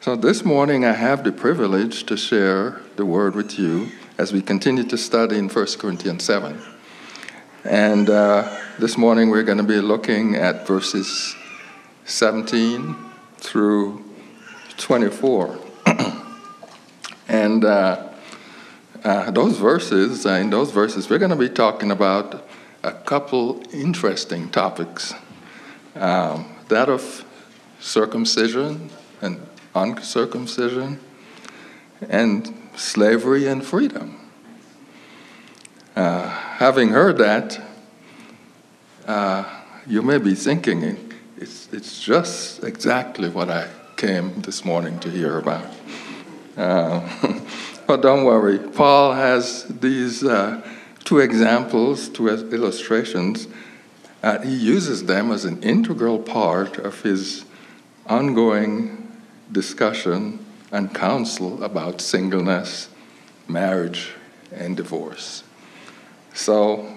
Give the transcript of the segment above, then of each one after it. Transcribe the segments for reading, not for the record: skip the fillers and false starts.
So this morning I have the privilege to share the word with you as we continue to study in 1 Corinthians 7. And this morning we're going to be looking at verses 17 through 24. And in those verses, we're going to be talking about a couple interesting topics. That of circumcision and uncircumcision, and slavery and freedom. Having heard that, you may be thinking, it's just exactly what I came this morning to hear about. But don't worry, Paul has these two examples, two illustrations. He uses them as an integral part of his ongoing discussion and counsel about singleness, marriage, and divorce. So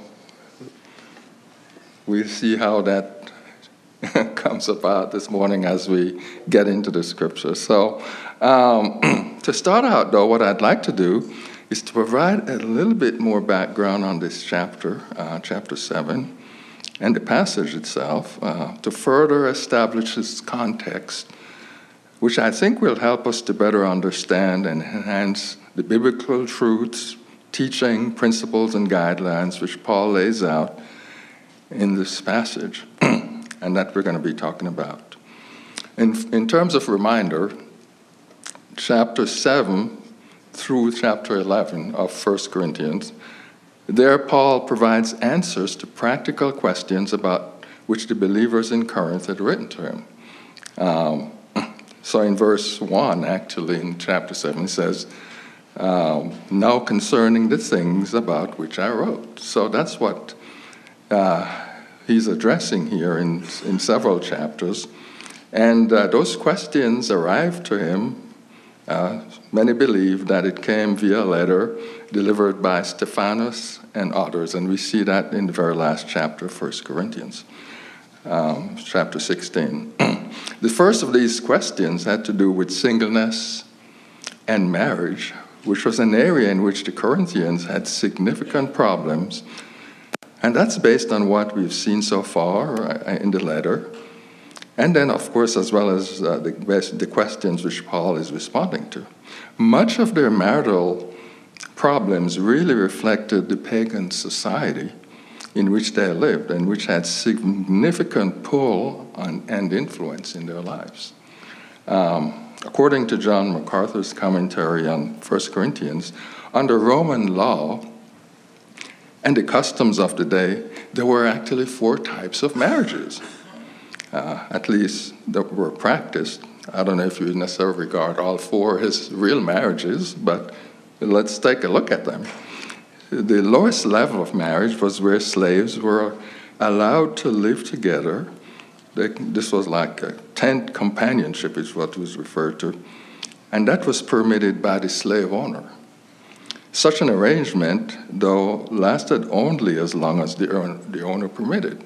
we'll see how that comes about this morning as we get into the scripture. So to start out, though, what I'd like to do is to provide a little bit more background on this chapter, chapter 7, and the passage itself, to further establish its context, which I think will help us to better understand and enhance the biblical truths, teaching, principles, and guidelines which Paul lays out in this passage, and that we're going to be talking about. In terms of reminder, chapter 7 through chapter 11 of 1 Corinthians, there Paul provides answers to practical questions about which the believers in Corinth had written to him. So in verse 1, actually, in chapter 7, it says, now concerning the things about which I wrote. So that's what he's addressing here in several chapters. And those questions arrived to him. Many believe that it came via a letter delivered by Stephanus and others, and we see that in the very last chapter of 1 Corinthians, chapter 16. The first of these questions had to do with singleness and marriage, which was an area in which the Corinthians had significant problems, and that's based on what we've seen so far in the letter, and then, of course, as well as the questions which Paul is responding to. Much of their marital problems really reflected the pagan society in which they lived and which had significant pull and influence in their lives. According to John MacArthur's commentary on 1 Corinthians, under Roman law and the customs of the day, there were actually 4 types of marriages, at least that were practiced. I don't know if you necessarily regard all 4 as real marriages, but let's take a look at them. The lowest level of marriage was where slaves were allowed to live together. This was like a tent companionship is what was referred to, and that was permitted by the slave owner. Such an arrangement, though, lasted only as long as the owner permitted.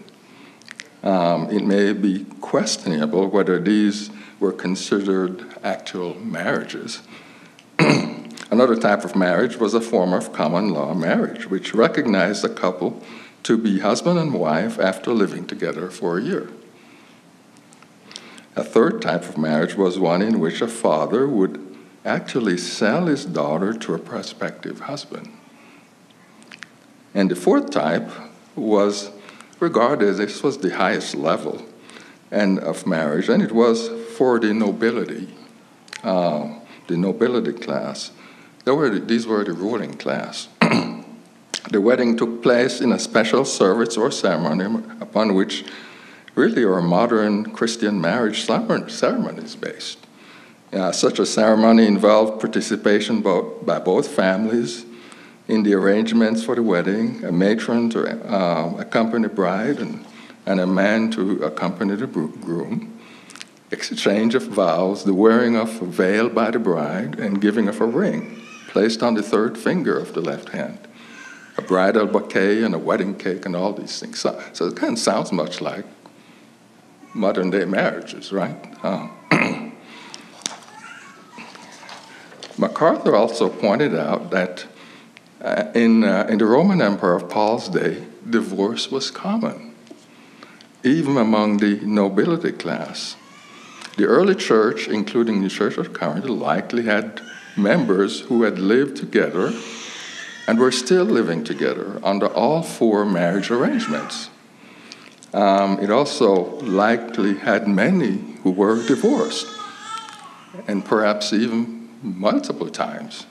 It may be questionable whether these were considered actual marriages. Another type of marriage was a form of common law marriage, which recognized a couple to be husband and wife after living together for a year. A third type of marriage was one in which a father would actually sell his daughter to a prospective husband. And the fourth type was regarded, this was the highest level of marriage, and it was for the nobility class. These were the ruling class. The wedding took place in a special service or ceremony upon which really our modern Christian marriage ceremony is based. Such a ceremony involved participation by both families in the arrangements for the wedding, a matron to accompany the bride and a man to accompany the groom, exchange of vows, the wearing of a veil by the bride, and giving of a ring placed on the third finger of the left hand, a bridal bouquet and a wedding cake and all these things. So it kind of sounds much like modern-day marriages, right? MacArthur also pointed out that in the Roman Empire of Paul's day, divorce was common, even among the nobility class. The early church, including the Church of Corinth, likely had members who had lived together and were still living together under all four marriage arrangements. It also likely had many who were divorced, and perhaps even multiple times.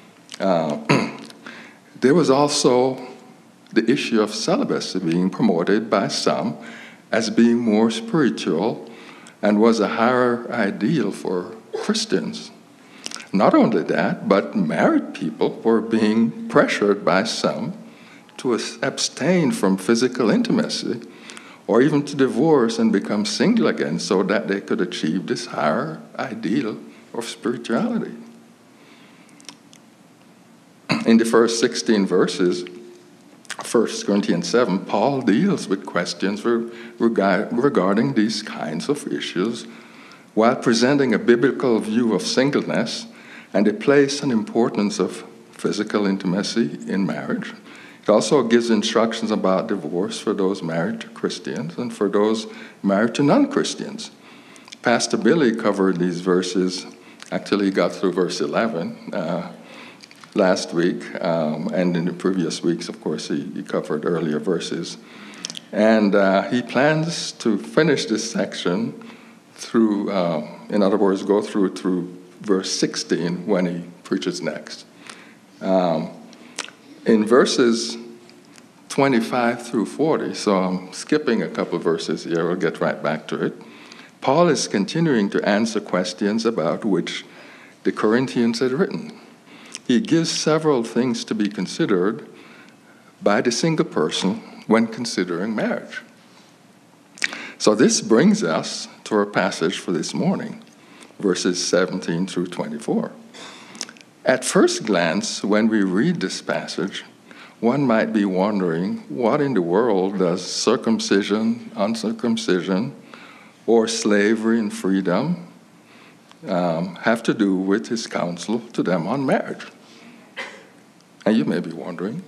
There was also the issue of celibacy being promoted by some as being more spiritual and was a higher ideal for Christians. Not only that, but married people were being pressured by some to abstain from physical intimacy or even to divorce and become single again so that they could achieve this higher ideal of spirituality. In the first 16 verses, 1 Corinthians 7, Paul deals with questions regarding these kinds of issues while presenting a biblical view of singleness and the place and importance of physical intimacy in marriage. It also gives instructions about divorce for those married to Christians and for those married to non-Christians. Pastor Billy covered these verses. Actually, he got through verse 11 last week, and in the previous weeks, of course, he covered earlier verses. And he plans to finish this section through, in other words, go through verse 16 when he preaches next. In verses 25 through 40, so I'm skipping a couple verses here, we'll get right back to it. Paul is continuing to answer questions about which the Corinthians had written. He gives several things to be considered by the single person when considering marriage. So this brings us to our passage for this morning, verses 17 through 24. At first glance, when we read this passage, one might be wondering, what in the world does circumcision, uncircumcision, or slavery and freedom have to do with his counsel to them on marriage? And you may be wondering,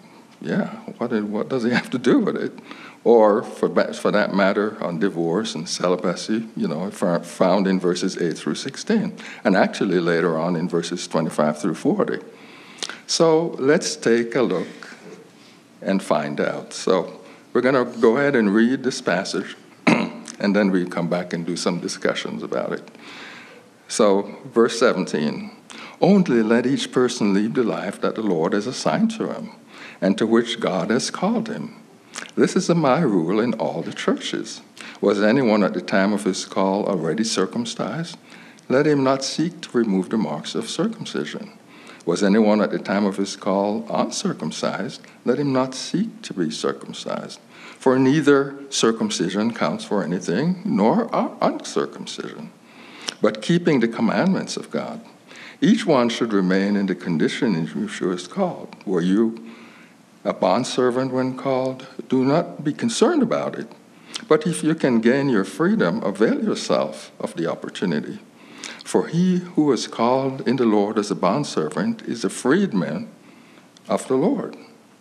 what does he have to do with it? Or, for that matter, on divorce and celibacy, found in verses 8 through 16, and actually later on in verses 25 through 40. So let's take a look and find out. So we're going to go ahead and read this passage, and then we come back and do some discussions about it. So, verse 17, only let each person lead the life that the Lord has assigned to him, and to which God has called him. This is my rule in all the churches. Was anyone at the time of his call already circumcised? Let him not seek to remove the marks of circumcision. Was anyone at the time of his call uncircumcised? Let him not seek to be circumcised. For neither circumcision counts for anything, nor uncircumcision, but keeping the commandments of God. Each one should remain in the condition in which he was called. Were you a bondservant when called? Do not be concerned about it. But if you can gain your freedom, avail yourself of the opportunity. For he who was called in the Lord as a bondservant is a freedman of the Lord.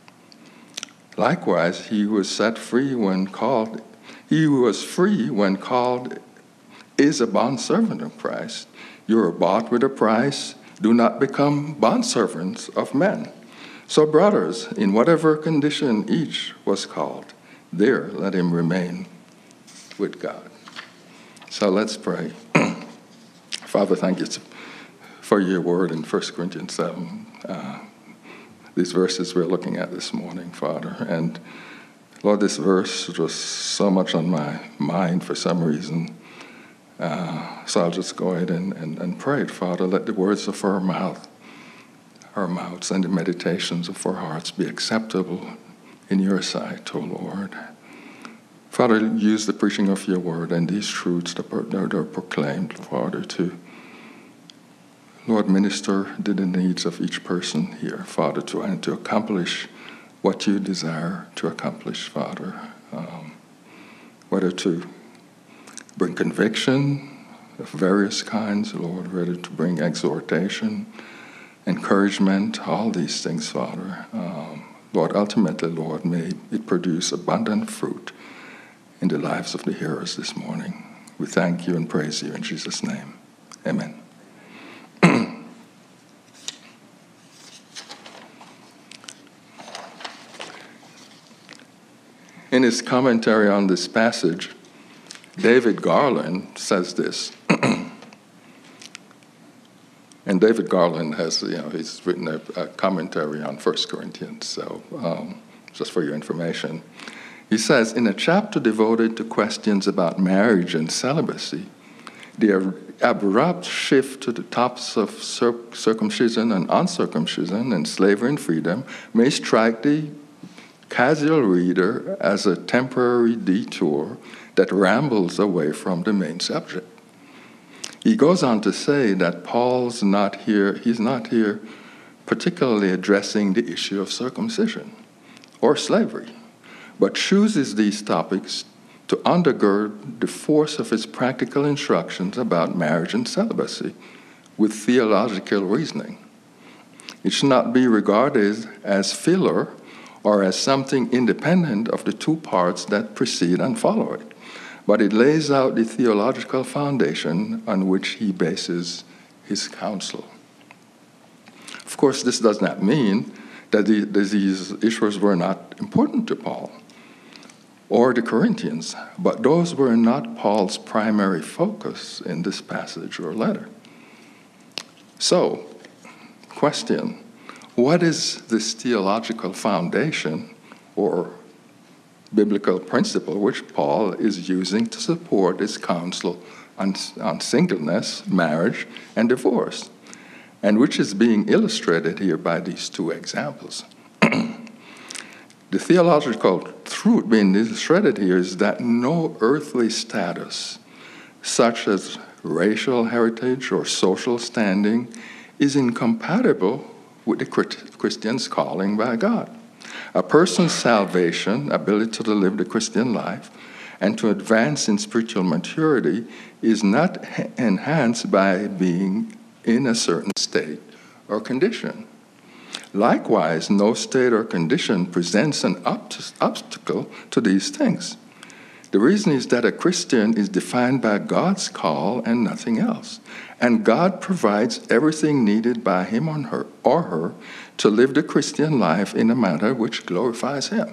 Likewise, he who was set free when called, he who was free when called is a bondservant of Christ. You are bought with a price. Do not become bondservants of men. So, brothers, in whatever condition each was called, there let him remain with God. So let's pray. Father, thank you for your word in 1 Corinthians 7. These verses we're looking at this morning, Father. And Lord, this verse was so much on my mind for some reason. So I'll just go ahead and pray, Father. Let the words of our mouths and the meditations of our hearts be acceptable in your sight, O Lord. Father, use the preaching of your word and these truths that are proclaimed, Father, to, Lord, minister to the needs of each person here, Father, to accomplish what you desire to accomplish, Father. Whether to bring conviction, of various kinds, Lord, ready to bring exhortation, encouragement, all these things, Father. Lord, ultimately, Lord, may it produce abundant fruit in the lives of the hearers this morning. We thank you and praise you in Jesus' name. Amen. In his commentary on this passage, David Garland says this. And David Garland has, he's written a commentary on 1 Corinthians, so just for your information. He says, in a chapter devoted to questions about marriage and celibacy, the abrupt shift to the topics of circumcision and uncircumcision and slavery and freedom may strike the casual reader as a temporary detour that rambles away from the main subject. He goes on to say that he's not here particularly addressing the issue of circumcision or slavery, but chooses these topics to undergird the force of his practical instructions about marriage and celibacy with theological reasoning. It should not be regarded as filler or as something independent of the two parts that precede and follow it, but it lays out the theological foundation on which he bases his counsel. Of course, this does not mean that these issues were not important to Paul or the Corinthians, but those were not Paul's primary focus in this passage or letter. So, question, what is this theological foundation or biblical principle which Paul is using to support his counsel on singleness, marriage, and divorce, and which is being illustrated here by these two examples? The theological truth being illustrated here is that no earthly status, such as racial heritage or social standing, is incompatible with the Christian's calling by God. A person's salvation, ability to live the Christian life, and to advance in spiritual maturity is not enhanced by being in a certain state or condition. Likewise, no state or condition presents an obstacle to these things. The reason is that a Christian is defined by God's call and nothing else, and God provides everything needed by him or her to live the Christian life in a manner which glorifies him.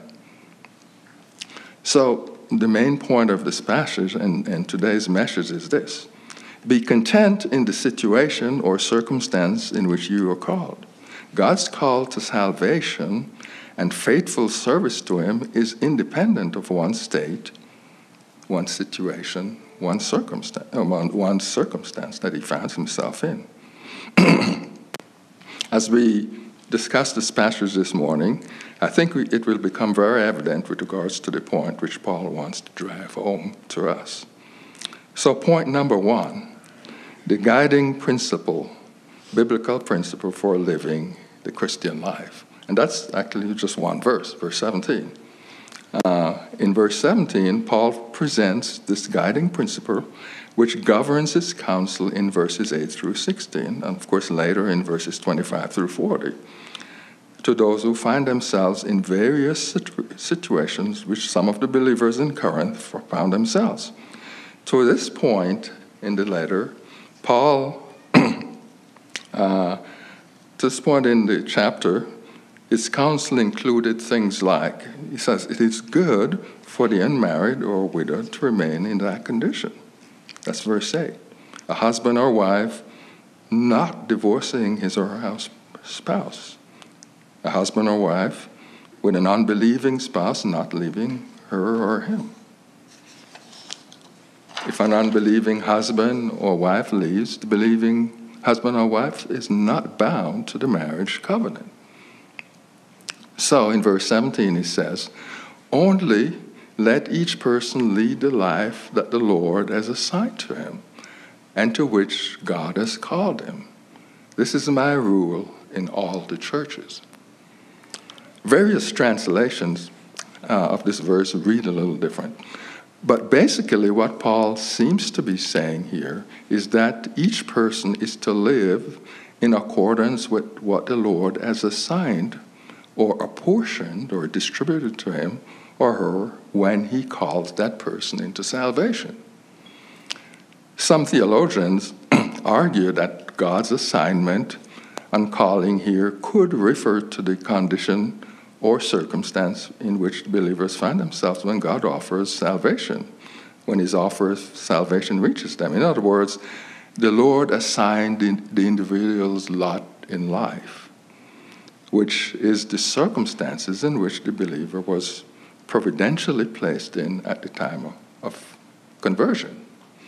So the main point of this passage and today's message is this: be content in the situation or circumstance in which you are called. God's call to salvation and faithful service to him is independent of one's state, one's situation, one's circumstance that he finds himself in. As we discuss this passage this morning, I think it will become very evident with regards to the point which Paul wants to drive home to us. So point number one, the guiding principle, biblical principle for living the Christian life. And that's actually just one verse 17. In verse 17, Paul presents this guiding principle which governs his counsel in verses 8 through 16, and of course later in verses 25 through 40, to those who find themselves in various situations which some of the believers in Corinth found themselves. To this point in the letter, Paul, to this point in the chapter, his counsel included things like, he says, it is good for the unmarried or widow to remain in that condition. That's verse 8. A husband or wife not divorcing his or her spouse. A husband or wife with an unbelieving spouse not leaving her or him. If an unbelieving husband or wife leaves, the believing husband or wife is not bound to the marriage covenant. So in verse 17 he says, only let each person lead the life that the Lord has assigned to him and to which God has called him. This is my rule in all the churches. Various translations of this verse read a little different, But basically what Paul seems to be saying here is that each person is to live in accordance with what the Lord has assigned or apportioned or distributed to him or her when he calls that person into salvation. Some theologians argue that God's assignment and calling here could refer to the condition or circumstance in which believers find themselves when God offers salvation, when his offer of salvation reaches them. In other words, the Lord assigned the individual's lot in life, which is the circumstances in which the believer was providentially placed in at the time of conversion.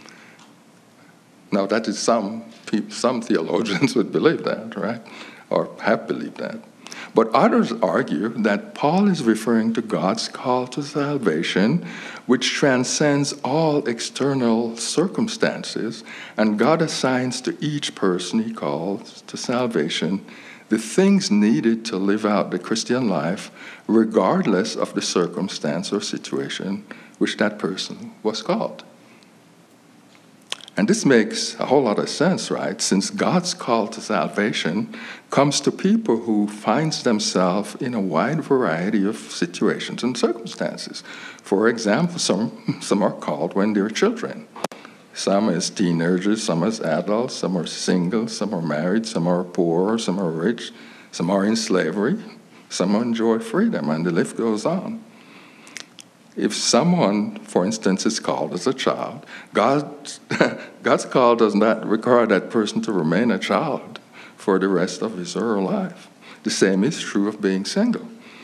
Now, that is some theologians would believe that, right? Or have believed that. But others argue that Paul is referring to God's call to salvation, which transcends all external circumstances, and God assigns to each person he calls to salvation the things needed to live out the Christian life, regardless of the circumstance or situation which that person was called. And this makes a whole lot of sense, right? Since God's call to salvation comes to people who find themselves in a wide variety of situations and circumstances. For example, some are called when they're children. Some as teenagers, some as adults, some are single, some are married, some are poor, some are rich, some are in slavery, some enjoy freedom, and the list goes on. If someone, for instance, is called as a child, God's call does not require that person to remain a child for the rest of his or her life. The same is true of being single.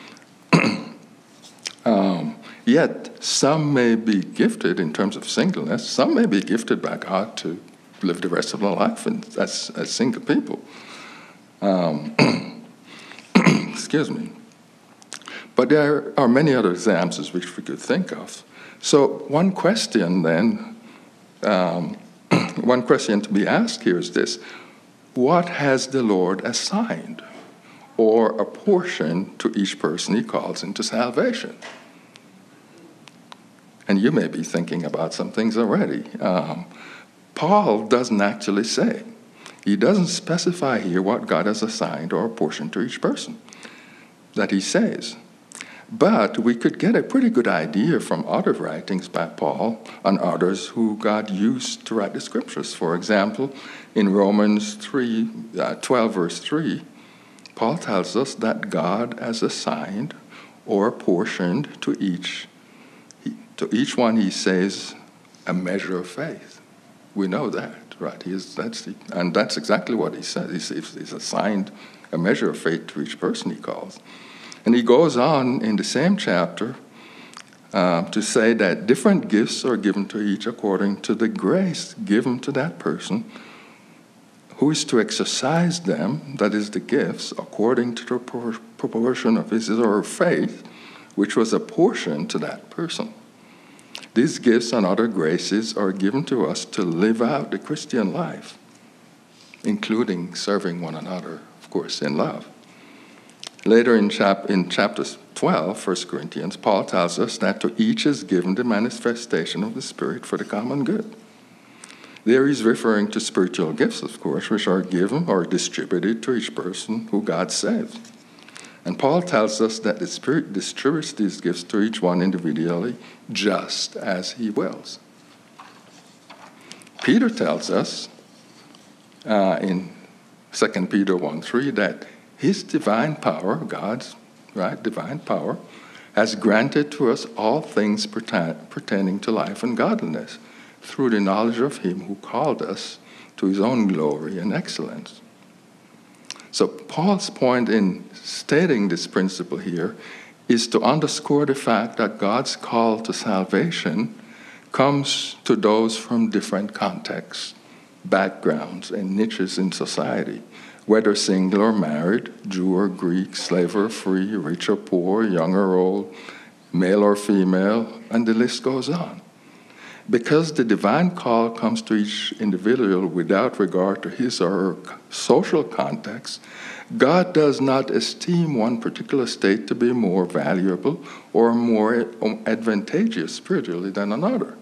Yet, some may be gifted in terms of singleness. Some may be gifted by God to live the rest of their life as single people. Excuse me. But there are many other examples which we could think of. So one question then, one question to be asked here is this: what has the Lord assigned or apportioned to each person he calls into salvation? And you may be thinking about some things already. Paul doesn't actually say. He doesn't specify here what God has assigned or apportioned to each person that he says. But we could get a pretty good idea from other writings by Paul and others who God used to write the scriptures. For example, in Romans 12, verse 3, Paul tells us that God has assigned or apportioned to each one, he says, a measure of faith. We know that, right? And that's exactly what he says. He's assigned a measure of faith to each person he calls. And he goes on in the same chapter to say that different gifts are given to each according to the grace given to that person, who is to exercise them, that is the gifts, according to the proportion of his or her faith, which was apportioned to that person. These gifts and other graces are given to us to live out the Christian life, including serving one another, of course, in love. Later in chapter 12, 1 Corinthians, Paul tells us that to each is given the manifestation of the Spirit for the common good. There he's referring to spiritual gifts, of course, which are given or distributed to each person who God saves. And Paul tells us that the Spirit distributes these gifts to each one individually, just as he wills. Peter tells us in 2 Peter 1:3 that his divine power, God's divine power, has granted to us all things pertaining to life and godliness through the knowledge of him who called us to his own glory and excellence. So Paul's point in stating this principle here is to underscore the fact that God's call to salvation comes to those from different contexts, backgrounds, and niches in society, whether single or married, Jew or Greek, slave or free, rich or poor, young or old, male or female, and the list goes on. Because the divine call comes to each individual without regard to his or her social context, God does not esteem one particular state to be more valuable or more advantageous spiritually than another.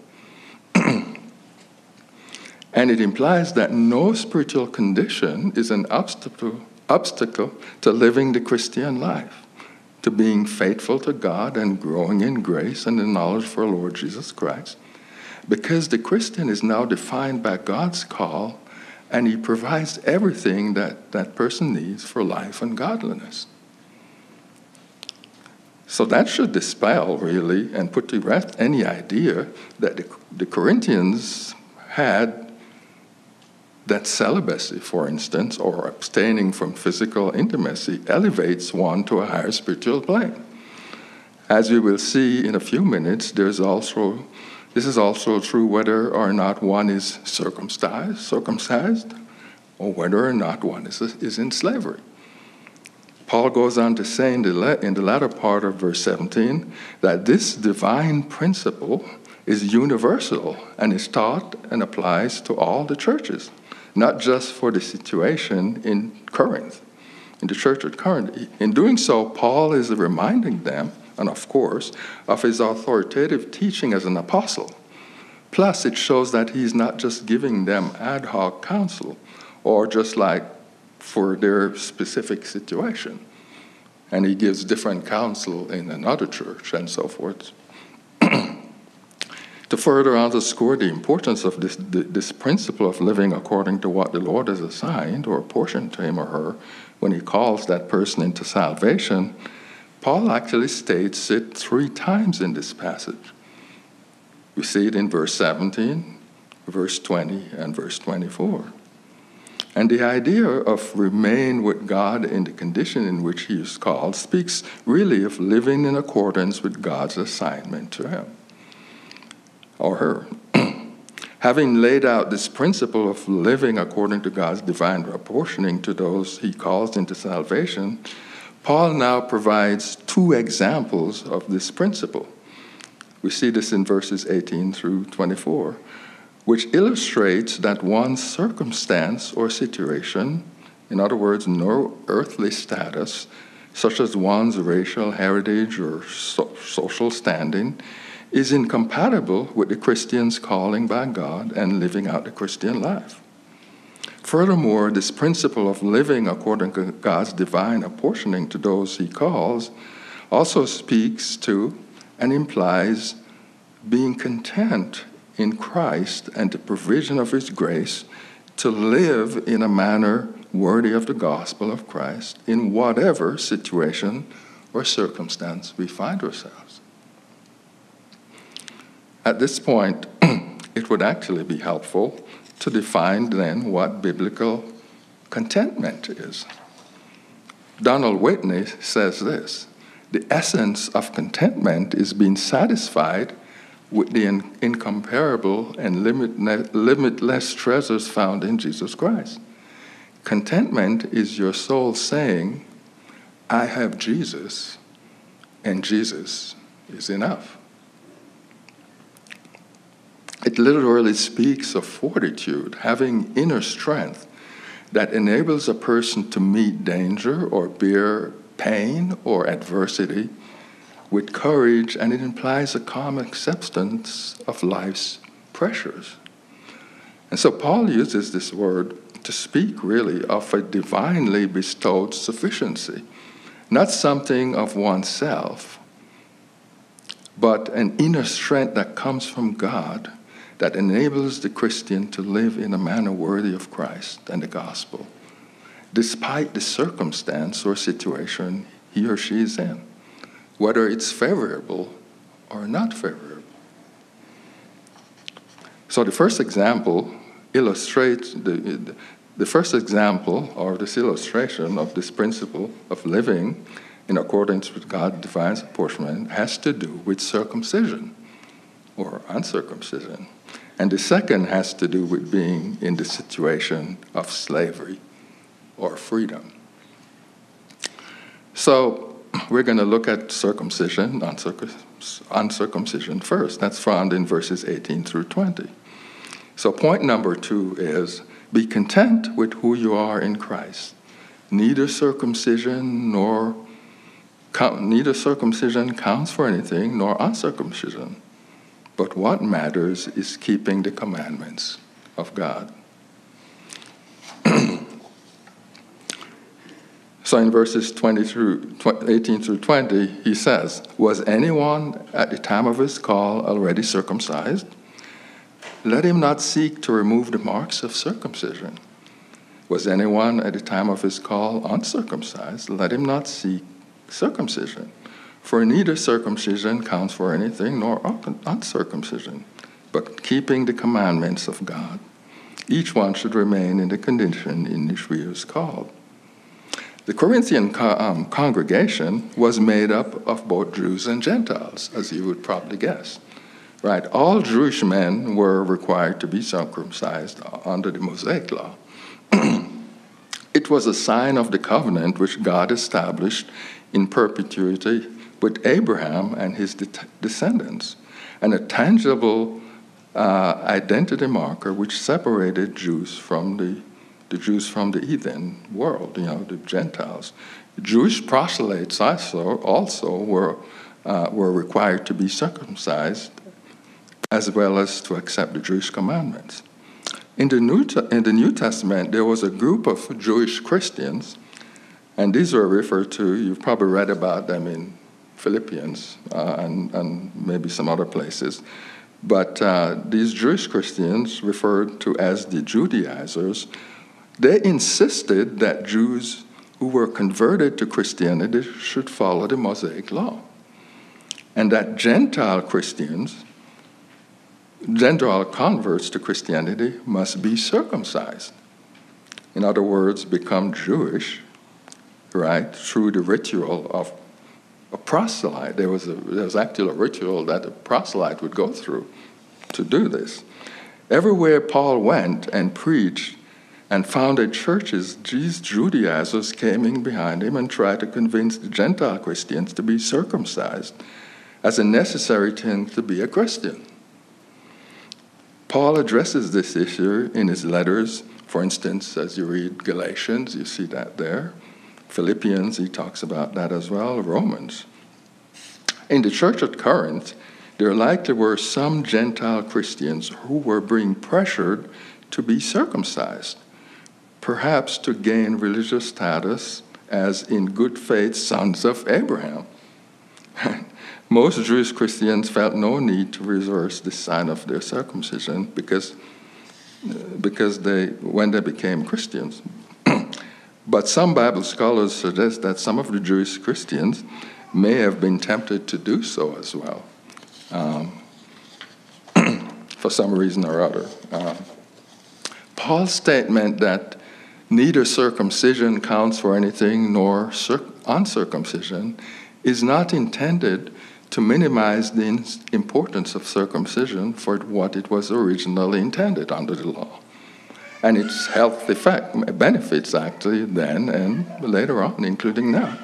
And it implies that no spiritual condition is an obstacle to living the Christian life, to being faithful to God and growing in grace and in knowledge for Lord Jesus Christ. Because the Christian is now defined by God's call, and he provides everything that that person needs for life and godliness. So that should dispel, really, and put to rest any idea that the Corinthians had that celibacy, for instance, or abstaining from physical intimacy, elevates one to a higher spiritual plane. As we will see in a few minutes, this is also true whether or not one is circumcised, or whether or not one is in slavery. Paul goes on to say in the latter part of verse 17 that this divine principle is universal and is taught and applies to all the churches, not just for the situation in Corinth, in the church at Corinth. In doing so, Paul is reminding them, and of course, of his authoritative teaching as an apostle. Plus, it shows that he's not just giving them ad hoc counsel, or just like for their specific situation. And he gives different counsel in another church and so forth. To further underscore the importance of this principle of living according to what the Lord has assigned or apportioned to him or her when he calls that person into salvation, Paul actually states it 3 times in this passage. We see it in verse 17, verse 20, and verse 24. And the idea of remain with God in the condition in which he is called speaks really of living in accordance with God's assignment to him or her. Having laid out this principle of living according to God's divine apportioning to those he calls into salvation, Paul now provides 2 examples of this principle. We see this in verses 18 through 24, which illustrates that one's circumstance or situation, in other words, no earthly status, such as one's racial heritage or social standing, is incompatible with the Christian's calling by God and living out the Christian life. Furthermore, this principle of living according to God's divine apportioning to those he calls also speaks to and implies being content in Christ and the provision of his grace to live in a manner worthy of the gospel of Christ in whatever situation or circumstance we find ourselves. At this point, it would actually be helpful to define then what biblical contentment is. Donald Whitney says this: the essence of contentment is being satisfied with the incomparable and limitless treasures found in Jesus Christ. Contentment is your soul saying, I have Jesus, and Jesus is enough. It literally speaks of fortitude, having inner strength that enables a person to meet danger or bear pain or adversity with courage, and it implies a calm acceptance of life's pressures. And so Paul uses this word to speak really of a divinely bestowed sufficiency, not something of oneself, but an inner strength that comes from God that enables the Christian to live in a manner worthy of Christ and the gospel, despite the circumstance or situation he or she is in, whether it's favorable or not favorable. So the first example illustrates the first example or this illustration of this principle of living in accordance with God's divine apportionment has to do with circumcision or uncircumcision. And the second has to do with being in the situation of slavery or freedom. So we're going to look at circumcision, uncircumcision first. That's found in verses 18 through 20. So point number 2 is, be content with who you are in Christ. Neither circumcision counts for anything, nor uncircumcision. But what matters is keeping the commandments of God. So in verses 18 through 20, he says, was anyone at the time of his call already circumcised? Let him not seek to remove the marks of circumcision. Was anyone at the time of his call uncircumcised? Let him not seek circumcision. For neither circumcision counts for anything, nor uncircumcision, but keeping the commandments of God. Each one should remain in the condition in which he is called. The Corinthian congregation was made up of both Jews and Gentiles, as you would probably guess. Right? All Jewish men were required to be circumcised under the Mosaic law. It was a sign of the covenant which God established in perpetuity with Abraham and his descendants, and a tangible identity marker which separated Jews from the Jews from the heathen world, the Gentiles. Jewish proselytes also were required to be circumcised, as well as to accept the Jewish commandments. In the New Testament, there was a group of Jewish Christians, and these were referred to, you've probably read about them in Philippians and maybe some other places. But these Jewish Christians, referred to as the Judaizers, they insisted that Jews who were converted to Christianity should follow the Mosaic law, and that Gentile converts to Christianity must be circumcised. In other words, become Jewish, right, through the ritual of a proselyte. There was actually a ritual that a proselyte would go through to do this. Everywhere Paul went and preached and founded churches, these Judaizers came in behind him and tried to convince the Gentile Christians to be circumcised as a necessary thing to be a Christian. Paul addresses this issue in his letters. For instance, as you read Galatians, you see that there. Philippians, he talks about that as well. Romans. In the church at Corinth, there likely were some Gentile Christians who were being pressured to be circumcised, perhaps to gain religious status as in good faith sons of Abraham. Most Jewish Christians felt no need to reverse the sign of their circumcision because when they became Christians. But some Bible scholars suggest that some of the Jewish Christians may have been tempted to do so as well, for some reason or other. Paul's statement that neither circumcision counts for anything nor uncircumcision is not intended to minimize the importance of circumcision for what it was originally intended under the law, and its health benefits actually then and later on, including now.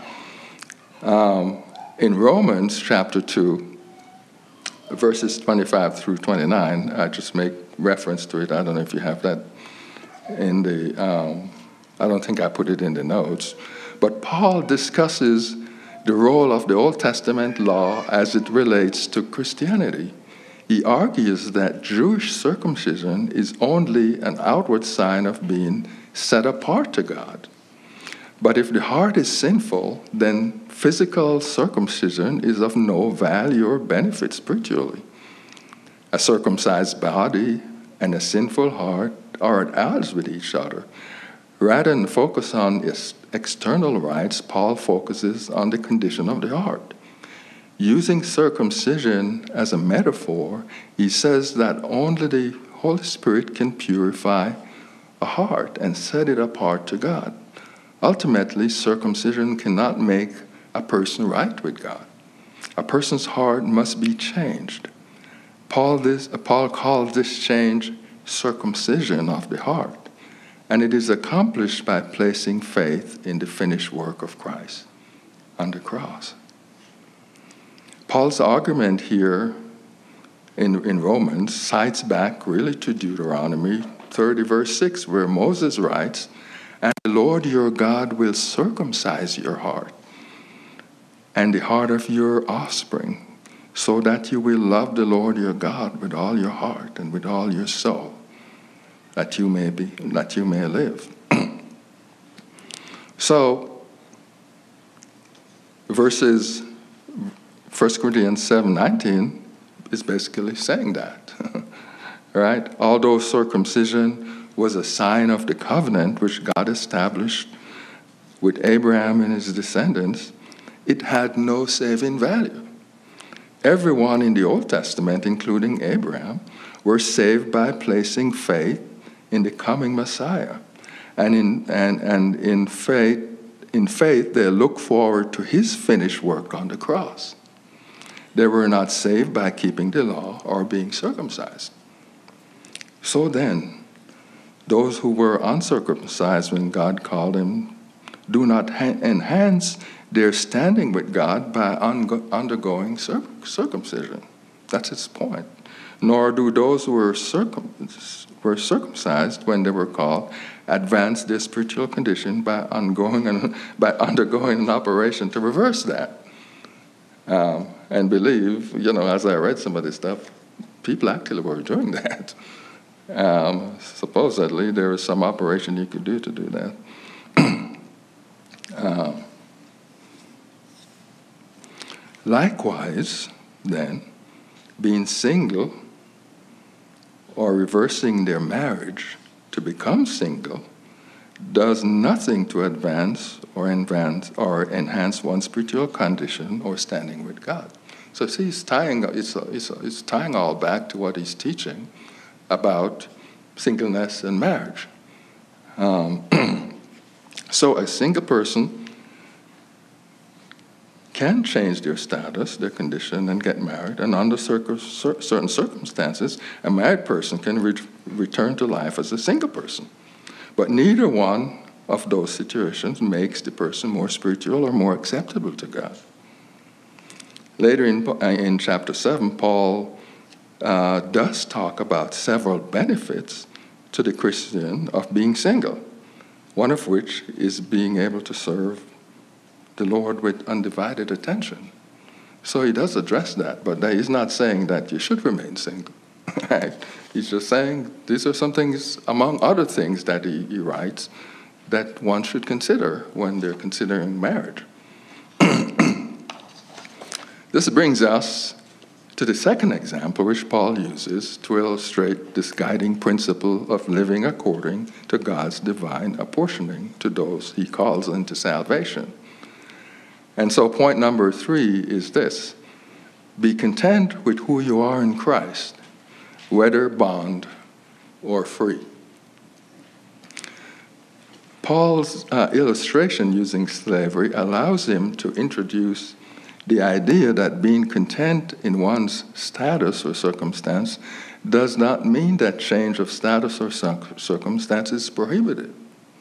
In Romans chapter 2, verses 25 through 29, I just make reference to it. I don't know if you have that in the, I don't think I put it in the notes, but Paul discusses the role of the Old Testament law as it relates to Christianity. He argues that Jewish circumcision is only an outward sign of being set apart to God. But if the heart is sinful, then physical circumcision is of no value or benefit spiritually. A circumcised body and a sinful heart are at odds with each other. Rather than focus on external rites, Paul focuses on the condition of the heart. Using circumcision as a metaphor, he says that only the Holy Spirit can purify a heart and set it apart to God. Ultimately, circumcision cannot make a person right with God. A person's heart must be changed. Paul calls this change circumcision of the heart, and it is accomplished by placing faith in the finished work of Christ on the cross. Paul's argument here in Romans cites back really to Deuteronomy 30, verse 6, where Moses writes, "And the Lord your God will circumcise your heart and the heart of your offspring, so that you will love the Lord your God with all your heart and with all your soul, that you may live." So, verses 1 Corinthians 7:19 is basically saying that, right? Although circumcision was a sign of the covenant which God established with Abraham and his descendants, it had no saving value. Everyone in the Old Testament, including Abraham, were saved by placing faith in the coming Messiah. And in faith, they look forward to his finished work on the cross. They were not saved by keeping the law or being circumcised. So then, those who were uncircumcised when God called them do not enhance their standing with God by undergoing circumcision. That's its point. Nor do those who were circumcised when they were called advance their spiritual condition by undergoing an operation to reverse that. And believe, as I read some of this stuff, people actually were doing that. Supposedly, there is some operation you could do to do that. Likewise, then, being single or reversing their marriage to become single does nothing to advance or enhance one's spiritual condition or standing with God. So see, it's tying all back to what he's teaching about singleness and marriage. So a single person can change their status, their condition, and get married. And under certain circumstances, a married person can return to life as a single person. But neither one of those situations makes the person more spiritual or more acceptable to God. Later in chapter 7, Paul does talk about several benefits to the Christian of being single, one of which is being able to serve the Lord with undivided attention. So he does address that, but he's not saying that you should remain single. Right? He's just saying these are some things, among other things that he writes, that one should consider when they're considering marriage. This brings us to the second example, which Paul uses to illustrate this guiding principle of living according to God's divine apportioning to those he calls into salvation. And so point number 3 is this: be content with who you are in Christ, whether bond or free. Paul's illustration using slavery allows him to introduce the idea that being content in one's status or circumstance does not mean that change of status or circumstance is prohibited.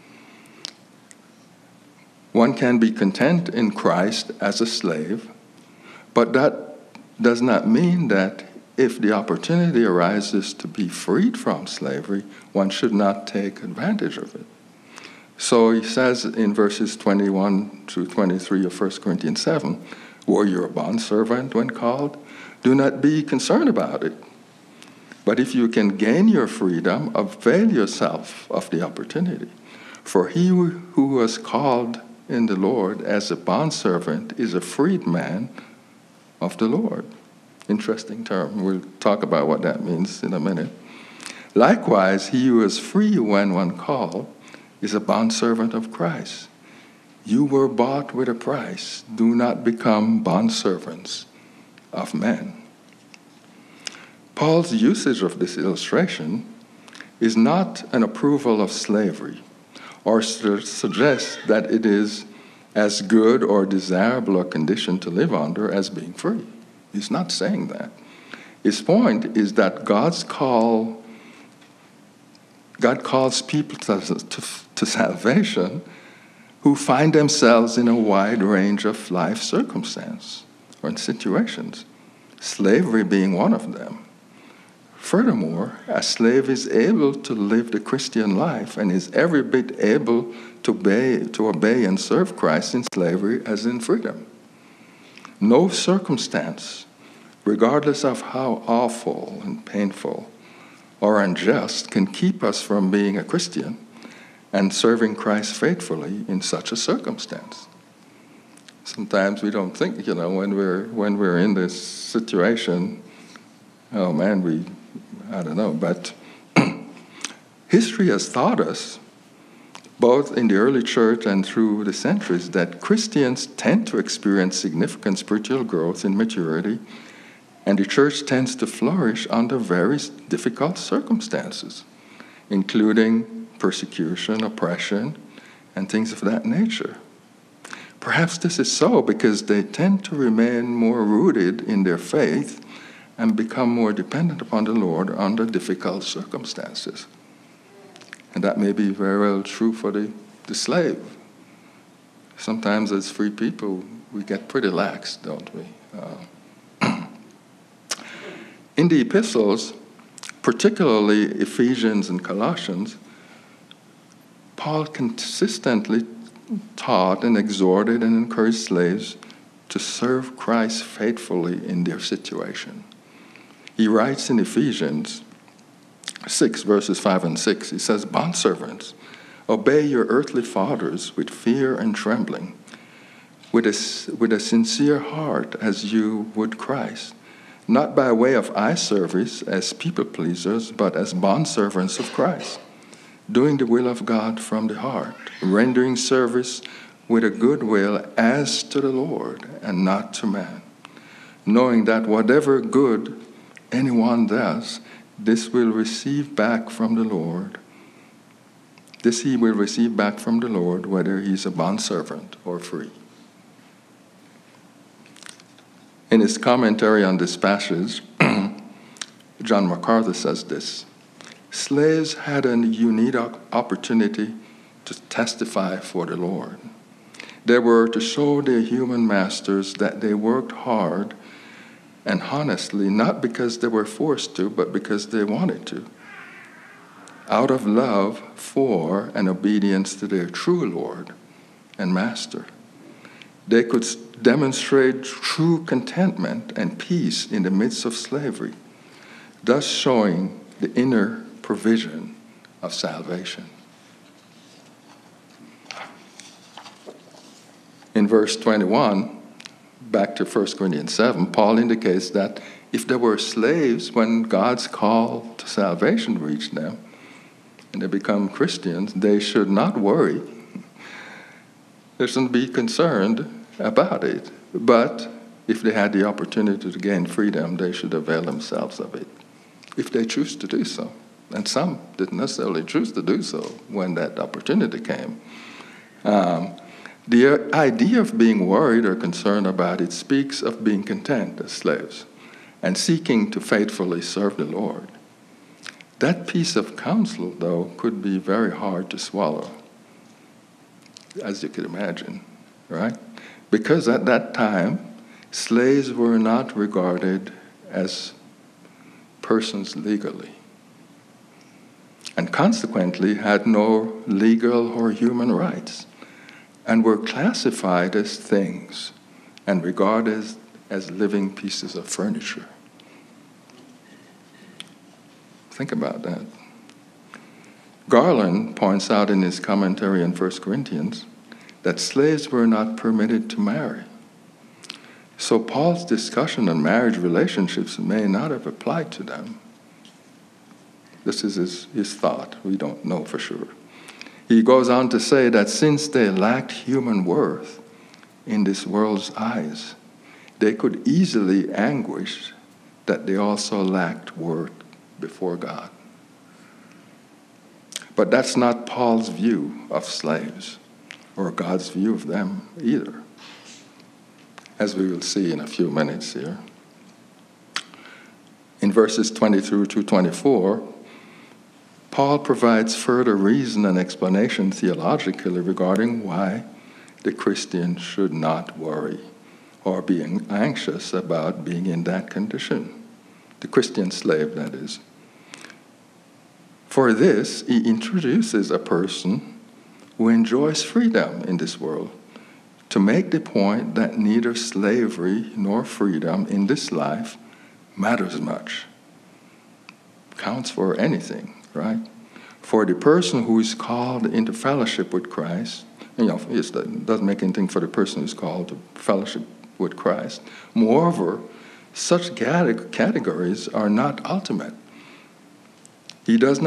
One can be content in Christ as a slave, but that does not mean that if the opportunity arises to be freed from slavery, one should not take advantage of it. So he says in verses 21 through 23 of 1 Corinthians 7, were you a bondservant when called? Do not be concerned about it. But if you can gain your freedom, avail yourself of the opportunity. For he who was called in the Lord as a bondservant is a freedman of the Lord. Interesting term. We'll talk about what that means in a minute. Likewise, he who is free when one called is a bondservant of Christ. You were bought with a price. Do not become bondservants of men. Paul's usage of this illustration is not an approval of slavery or suggests that it is as good or desirable a condition to live under as being free. He's not saying that. His point is that God calls people to salvation who find themselves in a wide range of life circumstances. or in situations, slavery being one of them. Furthermore, a slave is able to live the Christian life and is every bit able to obey and serve Christ in slavery as in freedom. No circumstance, regardless of how awful and painful or unjust, can keep us from being a Christian and serving Christ faithfully in such a circumstance. Sometimes we don't think, when we're in this situation, oh man, I don't know, but history has taught us, both in the early church and through the centuries, that Christians tend to experience significant spiritual growth in maturity, and the church tends to flourish under very difficult circumstances, including persecution, oppression, and things of that nature. Perhaps this is so because they tend to remain more rooted in their faith and become more dependent upon the Lord under difficult circumstances. And that may be very well true for the slave. Sometimes as free people, we get pretty lax, don't we? In the epistles, particularly Ephesians and Colossians, Paul consistently taught and exhorted and encouraged slaves to serve Christ faithfully in their situation. He writes in Ephesians 6, verses 5 and 6, he says, "Bondservants, obey your earthly fathers with fear and trembling, with a sincere heart as you would Christ, not by way of eye service as people pleasers, but as bondservants of Christ, doing the will of God from the heart, rendering service with a good will as to the Lord and not to man, knowing that whatever good anyone does, this will receive back from the Lord. This he will receive back from the Lord, whether he's a bondservant or free." In his commentary on this passage, John MacArthur says this: "Slaves had a unique opportunity to testify for the Lord. They were to show their human masters that they worked hard and honestly, not because they were forced to, but because they wanted to, out of love for and obedience to their true Lord and Master. They could demonstrate true contentment and peace in the midst of slavery, thus showing the inner provision of salvation." In verse 21, back to 1 Corinthians 7, Paul indicates that if there were slaves when God's call to salvation reached them and they become Christians, they should not worry. They shouldn't be concerned about it. But if they had the opportunity to gain freedom, they should avail themselves of it, if they choose to do so. And some didn't necessarily choose to do so when that opportunity came. The idea of being worried or concerned about it speaks of being content as slaves and seeking to faithfully serve the Lord. That piece of counsel, though, could be very hard to swallow, as you could imagine, right? Because at that time, slaves were not regarded as persons legally, and consequently had no legal or human rights, and were classified as things and regarded as living pieces of furniture. Think about that. Garland points out in his commentary on 1 Corinthians that slaves were not permitted to marry. So Paul's discussion on marriage relationships may not have applied to them. This is his thought. We don't know for sure. He goes on to say that since they lacked human worth in this world's eyes, they could easily anguish that they also lacked worth before God. But that's not Paul's view of slaves, or God's view of them either, as we will see in a few minutes here. In verses 22 to 24, Paul provides further reason and explanation theologically regarding why the Christian should not worry or being anxious about being in that condition. The Christian slave, that is. For this, he introduces a person who enjoys freedom in this world to make the point that neither slavery nor freedom in this life matters much, counts for anything, right? For the person who is called into fellowship with Christ, it doesn't make anything for the person who's called to fellowship with Christ. Moreover, such categories are not ultimate. He does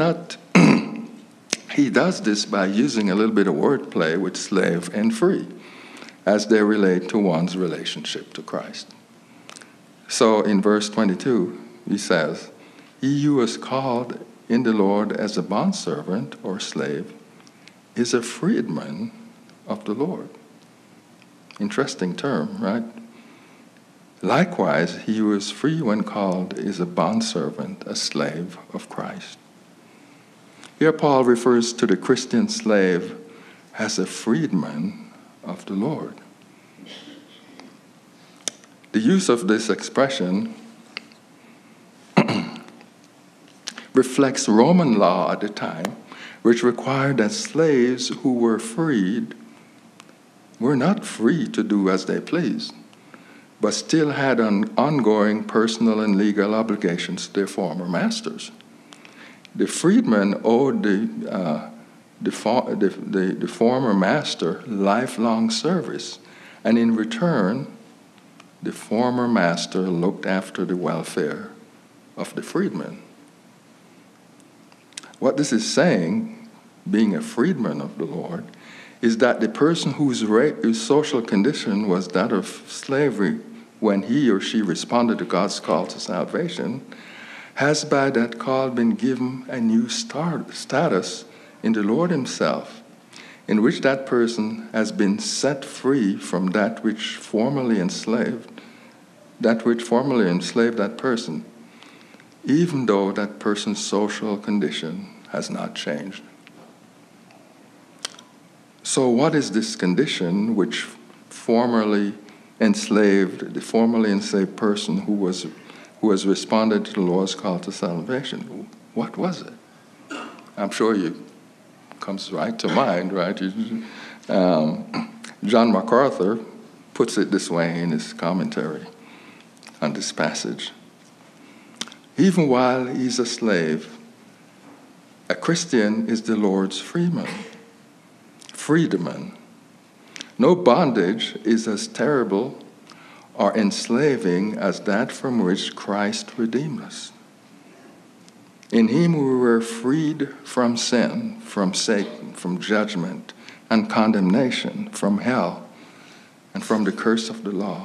this by using a little bit of wordplay with slave and free as they relate to one's relationship to Christ. So in verse 22, he says, "He who is called in the Lord as a bondservant or slave is a freedman of the Lord." Interesting term, right? Likewise, he who is free when called is a bondservant, a slave of Christ. Here Paul refers to the Christian slave as a freedman of the Lord. The use of this expression reflects Roman law at the time, which required that slaves who were freed were not free to do as they pleased, but still had ongoing personal and legal obligations to their former masters. The freedman owed the former master lifelong service, and in return, the former master looked after the welfare of the freedman. What this is saying, being a freedman of the Lord, is that the person whose social condition was that of slavery when he or she responded to God's call to salvation, has by that call been given a new status in the Lord himself, in which that person has been set free from that which formerly enslaved that person, even though that person's social condition has not changed. So what is this condition which the formerly enslaved person who has responded to the Lord's call to salvation? What was it? I'm sure you comes right to mind, right? John MacArthur puts it this way in his commentary on this passage. Even while he's a slave, a Christian is the Lord's freedman. No bondage is as terrible or enslaving as that from which Christ redeemed us. In him we were freed from sin, from Satan, from judgment and condemnation, from hell, and from the curse of the law.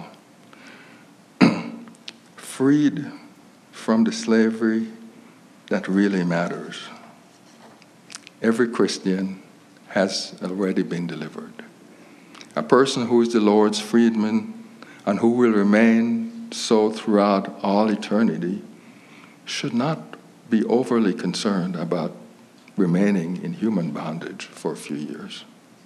Freed from the slavery that really matters. Every Christian has already been delivered. A person who is the Lord's freedman and who will remain so throughout all eternity should not be overly concerned about remaining in human bondage for a few years.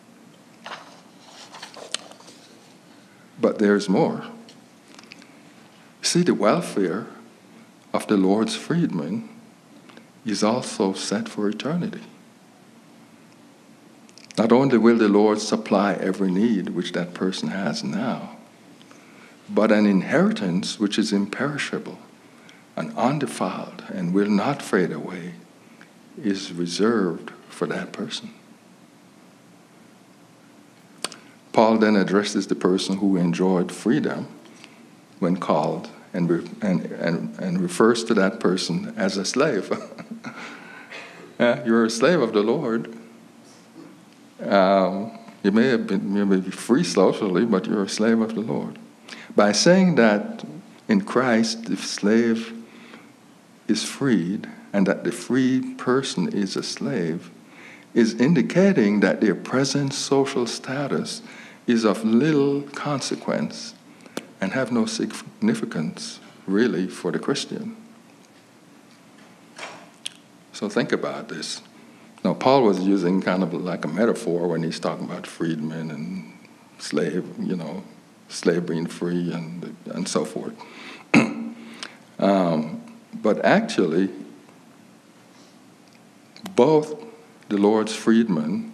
But there's more. See, the welfare of the Lord's freedman is also set for eternity. Not only will the Lord supply every need which that person has now, but an inheritance which is imperishable and undefiled and will not fade away is reserved for that person. Paul then addresses the person who enjoyed freedom when called and refers to that person as a slave. You're a slave of the Lord. You may be free socially, but you're a slave of the Lord. By saying that in Christ the slave is freed and that the freed person is a slave, is indicating that their present social status is of little consequence and have no significance really for the Christian. So think about this. Now, Paul was using kind of like a metaphor when he's talking about freedmen and slave, slavery and free and so forth. But actually, both the Lord's freedman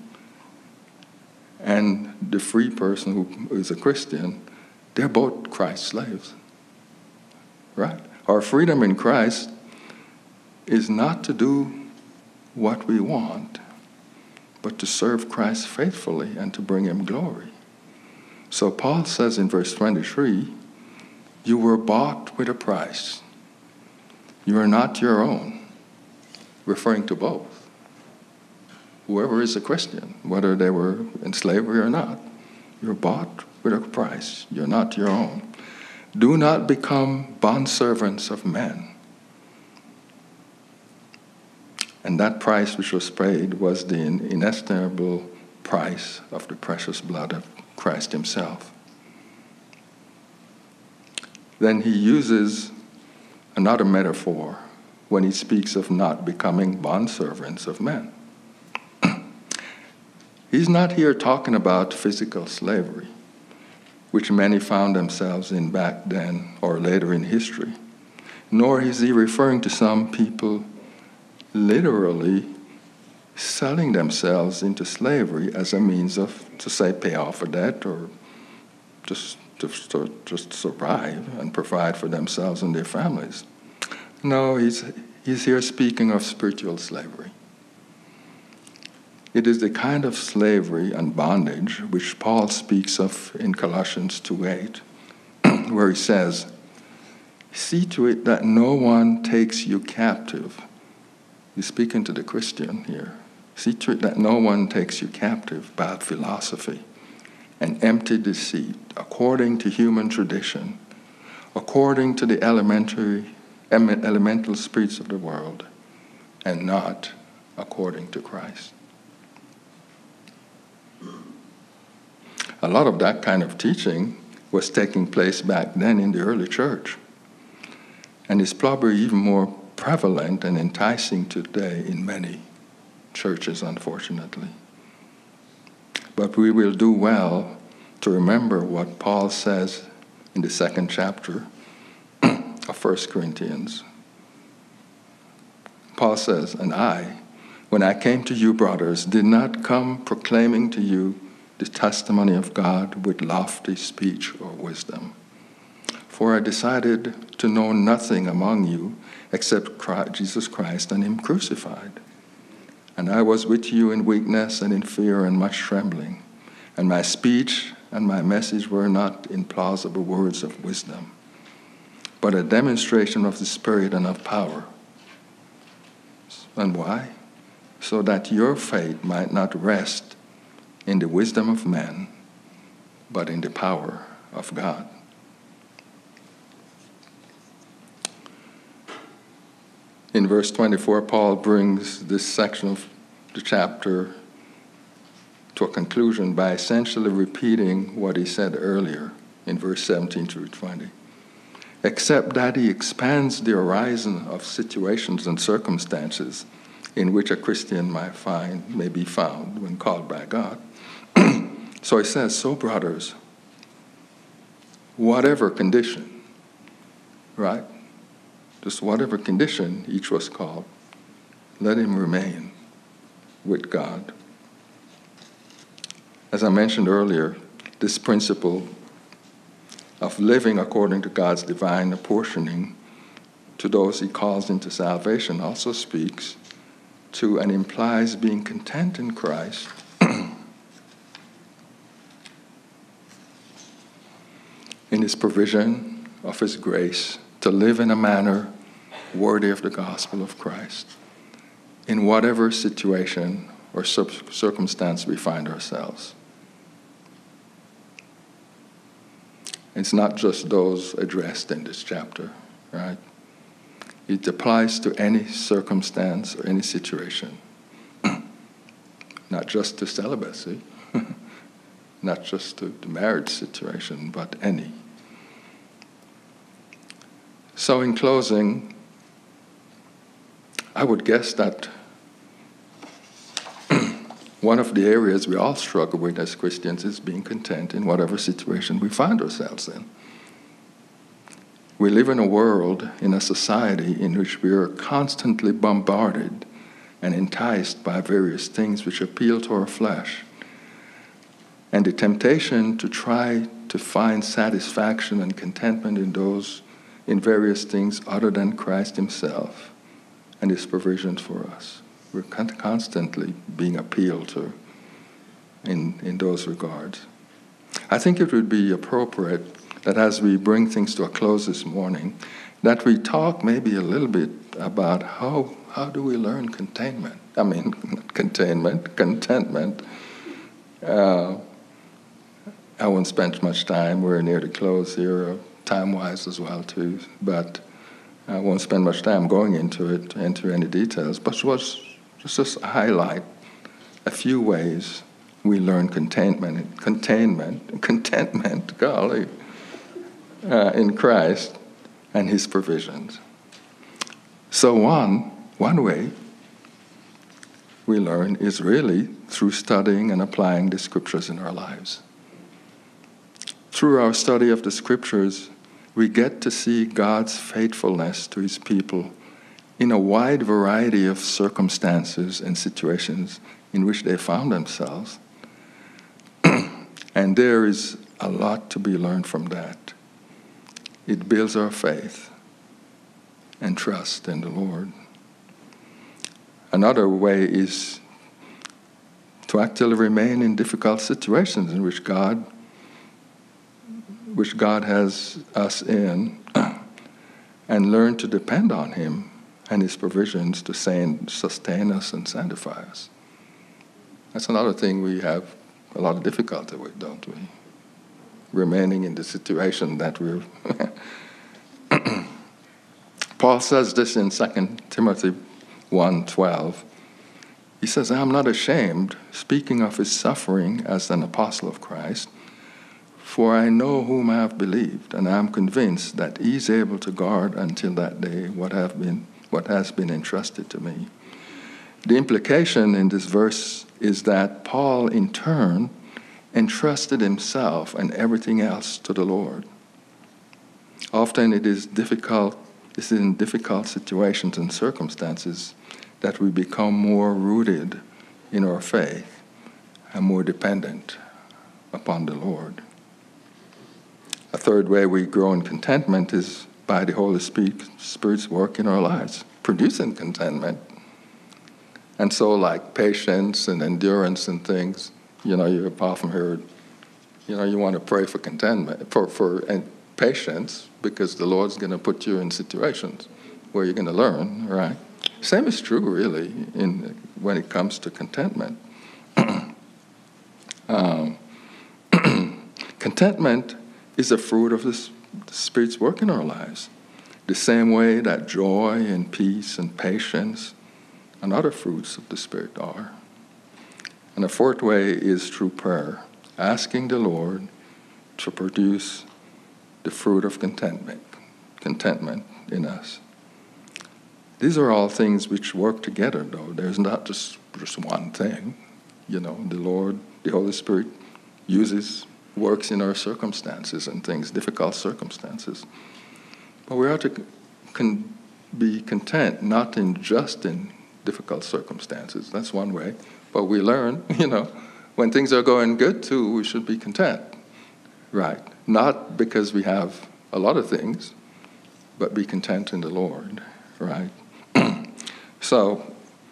and the free person who is a Christian, they're both Christ's slaves, right? Our freedom in Christ is not to do what we want, but to serve Christ faithfully and to bring him glory. So Paul says in verse 23, you were bought with a price. You are not your own, referring to both. Whoever is a Christian, whether they were in slavery or not, you're bought with a price. You're not your own. Do not become bondservants of men. And that price which was paid was the inestimable price of the precious blood of Christ himself. Then he uses another metaphor when he speaks of not becoming bondservants of men. He's not here talking about physical slavery, which many found themselves in back then or later in history, nor is he referring to some people literally selling themselves into slavery as a means of, to say, pay off a debt or just survive and provide for themselves and their families. No, he's here speaking of spiritual slavery. It is the kind of slavery and bondage which Paul speaks of in Colossians 2:8, where he says, see to it that no one takes you captive. He's speaking to the Christian here. See to it that no one takes you captive by philosophy and empty deceit, according to human tradition, according to the elemental spirits of the world, and not according to Christ. A lot of that kind of teaching was taking place back then in the early church, and is probably even more prevalent and enticing today in many churches, unfortunately. But we will do well to remember what Paul says in the 2nd chapter of 1 Corinthians. Paul says, and I, when I came to you, brothers, did not come proclaiming to you the testimony of God with lofty speech or wisdom. For I decided to know nothing among you except Jesus Christ and him crucified. And I was with you in weakness and in fear and much trembling. And my speech and my message were not in plausible words of wisdom, but a demonstration of the Spirit and of power. And why? So that your faith might not rest in the wisdom of men, but in the power of God. In verse 24, Paul brings this section of the chapter to a conclusion by essentially repeating what he said earlier in verse 17 through 20. Except that he expands the horizon of situations and circumstances in which a Christian may be found when called by God. So he says, so brothers, whatever condition, right? Just whatever condition each was called, let him remain with God. As I mentioned earlier, this principle of living according to God's divine apportioning to those he calls into salvation also speaks to and implies being content in Christ in his provision of his grace to live in a manner worthy of the gospel of Christ in whatever situation or circumstance we find ourselves. It's not just those addressed in this chapter, right? It applies to any circumstance or any situation, not just to celibacy, not just to the marriage situation, but any. So in closing, one of the areas we all struggle with as Christians is being content in whatever situation we find ourselves in. We live in a world, in a society in which we are constantly bombarded and enticed by various things which appeal to our flesh. And the temptation to try to find satisfaction and contentment in various things other than Christ himself and his provisions for us. We're constantly being appealed to in those regards. I think it would be appropriate that as we bring things to a close this morning, that we talk maybe a little bit about how do we learn contentment. I won't spend much time. We're near the close here, time-wise as well, too. But I won't spend much time going into any details. But just highlight a few ways we learn contentment, golly, in Christ and his provisions. So one way we learn is really through studying and applying the scriptures in our lives. Through our study of the scriptures, we get to see God's faithfulness to his people in a wide variety of circumstances and situations in which they found themselves. And there is a lot to be learned from that. It builds our faith and trust in the Lord. Another way is to actually remain in difficult situations in which God has us in, and learn to depend on him and his provisions to sustain us and sanctify us. That's another thing we have a lot of difficulty with, don't we? Remaining in the situation that we're... Paul says this in 2 Timothy 1:12. He says, I am not ashamed, speaking of his suffering as an apostle of Christ, for I know whom I have believed, and I am convinced that he is able to guard until that day what has been entrusted to me. The implication in this verse is that Paul, in turn, entrusted himself and everything else to the Lord. Often it is in difficult situations and circumstances that we become more rooted in our faith and more dependent upon the Lord. A third way we grow in contentment is by the Holy Spirit's work in our lives, producing contentment. And so, like patience and endurance and things, you've often heard, you want to pray for contentment, for patience, because the Lord's going to put you in situations where you're going to learn, right? Same is true, really, when it comes to contentment. Contentment is a fruit of the Spirit's work in our lives, the same way that joy and peace and patience and other fruits of the Spirit are. And a fourth way is through prayer, asking the Lord to produce the fruit of contentment in us. These are all things which work together, though. There's not just one thing. The Lord, the Holy Spirit, works in our circumstances and things, difficult circumstances. But we are to be content, not just in difficult circumstances. That's one way. But we learn, when things are going good too, we should be content. Right. Not because we have a lot of things, but be content in the Lord. Right. So,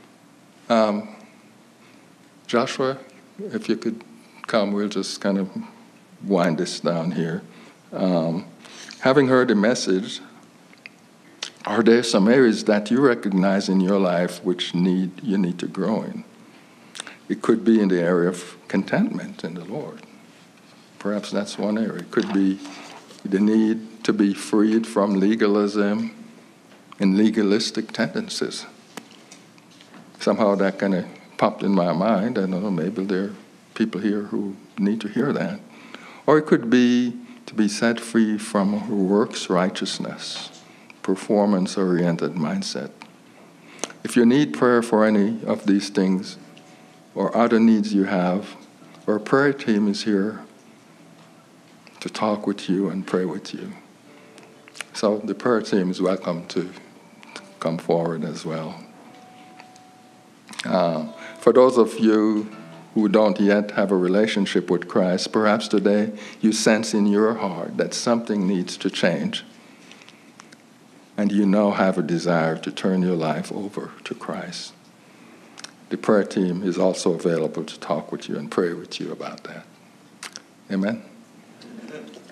Joshua, if you could come, we'll just kind of wind this down here. Having heard the message, are there some areas that you recognize in your life which you need to grow in? It could be in the area of contentment in the Lord. Perhaps that's one area. It could be the need to be freed from legalism and legalistic tendencies. Somehow that kind of popped in my mind. I don't know, maybe there are people here who need to hear that. Or it could be to be set free from works righteousness, performance-oriented mindset. If you need prayer for any of these things, or other needs you have, our prayer team is here to talk with you and pray with you. So the prayer team is welcome to come forward as well. For those of you who don't yet have a relationship with Christ, perhaps today you sense in your heart that something needs to change, and you now have a desire to turn your life over to Christ. The prayer team is also available to talk with you and pray with you about that. Amen?